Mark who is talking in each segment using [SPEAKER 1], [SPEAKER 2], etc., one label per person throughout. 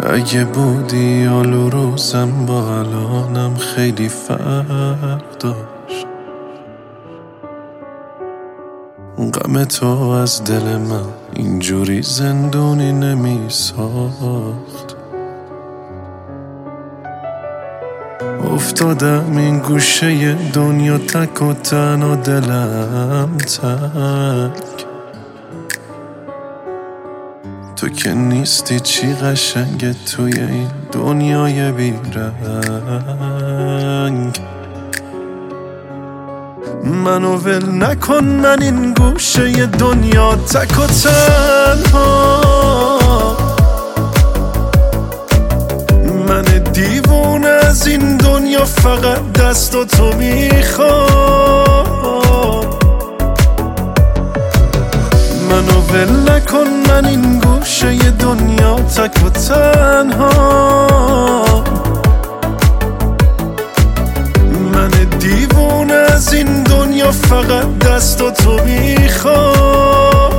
[SPEAKER 1] اگه بودی حال روزم با الانم خیلی فرق داشت. غم تو از دل من اینجوری زندونی نمی ساخت. افتادم این گوشه دنیا تک و تنها، دلم تک. تو که نیستی چی قشنگه توی این دنیای بیرنگ. منو ول نکن، من این گوشه دنیا تک و تنها. من دیوونه از این دنیا فقط دست تو میخوام. منو ول نکن، من این گوشه دنیا تک و تنها. من دیوونه از این دنیا فقط دست تو میخوام.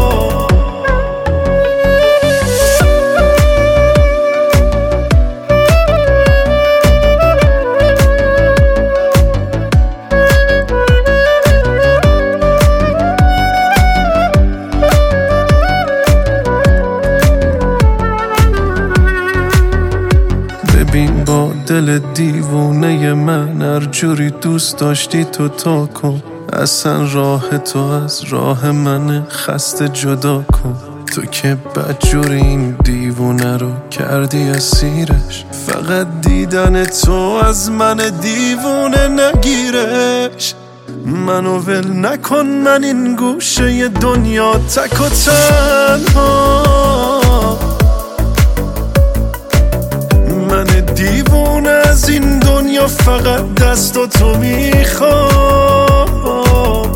[SPEAKER 1] ببین با دل دیوونه من هر جوری دوست داشتی تو تا کن. اصلا راه تو از راه من خسته جدا کن. تو که بدجوری این دیوونه رو کردی اسیرش. فقط دیدن تو از من دیوونه نگیرش. منو ول نکن، من این گوشه دنیا تک و تنها. من دیوونه از این دنیا فقط دست تو میخوام.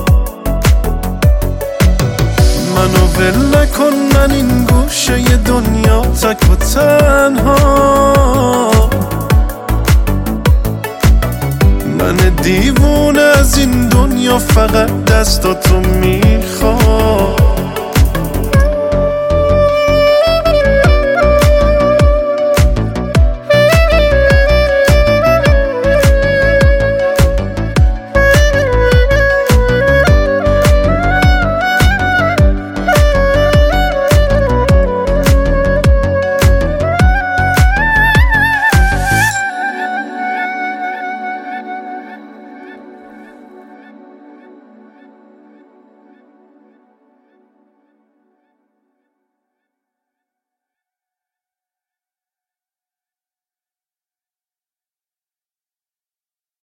[SPEAKER 1] منو ول نکن، من این گوشه دنیا تک و تنها. من دیوونه از این دنیا فقط دست تو میخوام.